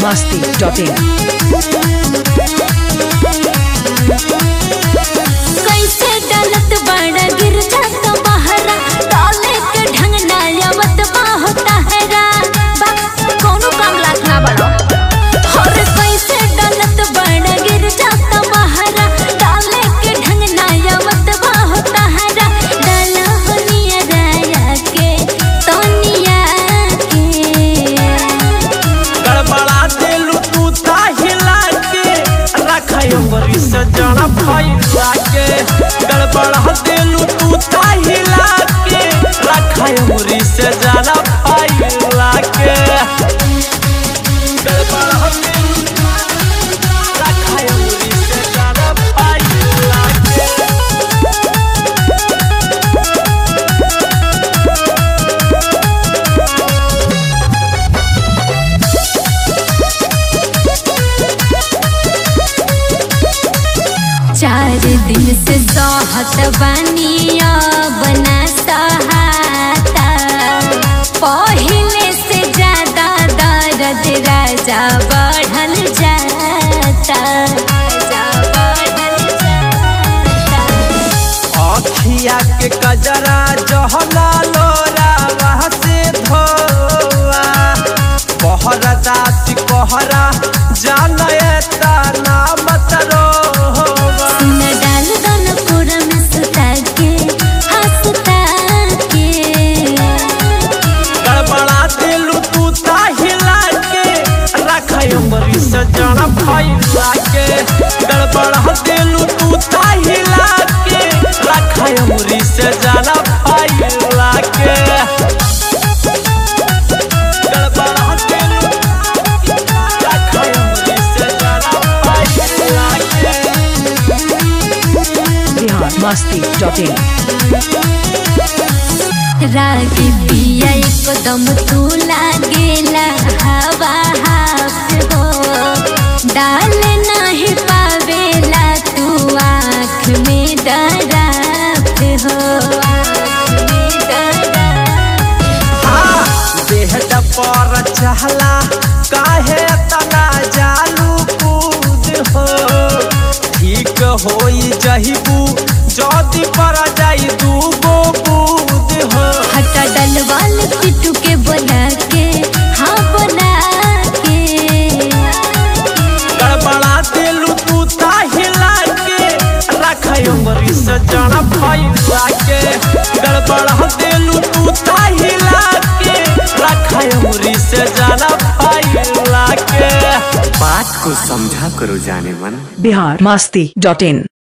biharmasti.in कैसे डालत बड़ा गिर जात बहरा डाले के ढंग ना आवत बा होता है रा कोनो काम लाख ना बड़ो और कैसे डालत बड़ा गिर जात बहरा डाले के ढंग ना आवत बा होता है रा डाला होनिया राया के तोनिया के गड़बड़ा देलू तू ताहिला के रखायो बरी सजना फैला के गड़बड़ा देलू तू ताहिला के रखायो बरी सजना फैला के गड़बड़ा देलू रखायो बरी सजना फैला के चार दिन से सहत बनिया बना सहाता पहले से ज्यादा दर्द राजा बढ़ल जाता अखिया के कजरा जहला लोरा वहाँ से धोआ बहरा दासी कहरा जानए तना मत रोवा न डाल दन पूरा में सुता के हंसता के गड़बड़ा देलू तू ताहिला के रखायो बरी सजना फैला के गड़बड़ा देलू तू ताहिला के रखायो बरी सजना फैला के गड़बड़ा देलू रखायो बरी सजना फैला के biharmasti.in रागी पिया एकदम तू लागेला हवा हाफ हो डाल नहीं पावेला तू आँख में डराप हो देह पर चहला काहे तना जालू कूद हो ठीक होई जहिबू जदी पर जाई दूगो बूद हो हटा डलवाल पिटू के बोला के हाँ बोला के गड़बड़ा देलू तू ताहिला के रखायो बरी सजना फैला के गड़बड़ा देलू तू ताहिला के रखायो बरी सजना फैला के बात को समझा करो जाने मन biharmasti.in